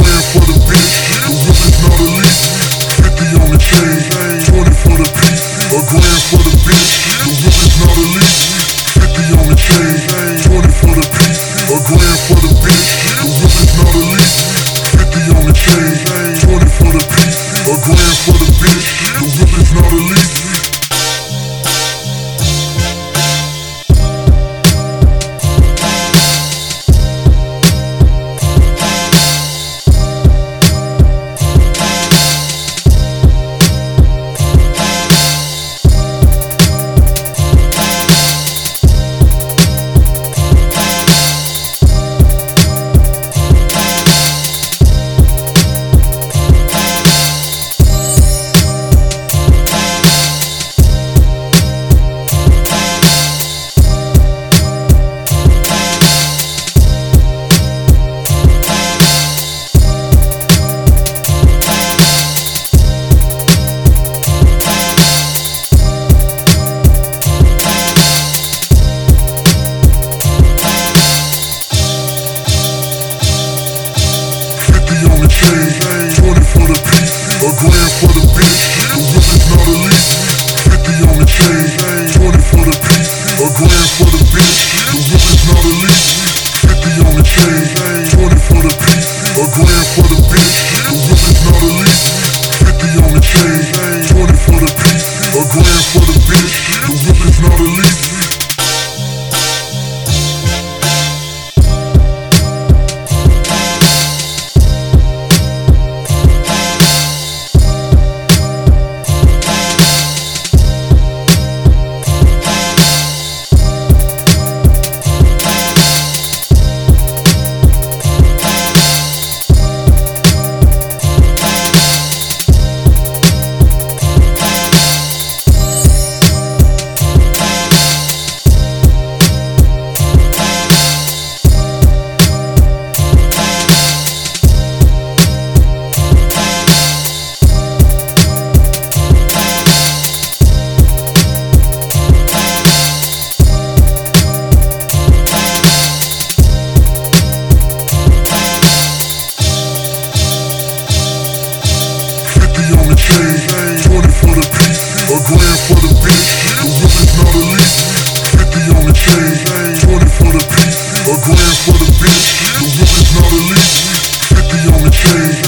grand for the bitch, the whip is not elite. 50 on the chain, 20 for the piece. A grand for the bitch, the whip is not elite. 50 on the chain, 20 for the piece. A grand for the bitch, the whip is not elite. 50 on the chain, 20 for the piece. A grand for the bitch, the whip is not elite. On the chain, 20 for the piece. A grand for the bitch, the whip is not elite. 50 on the chain, 20 for the piece. A grand for the bitch, the whip is not elite. 50 on the chain, 20 for the piece. A grand for the bitch, the whip is not elite. 50 on the chain, 20 for the piece. A grand for the bitch, the whip is not elite. On the chain, 20 for the piece. A grand for the bitch, the whip is not elite. 50 on the chain, 20 for the piece. A grand for the bitch, the whip is not elite. 50 on the chain,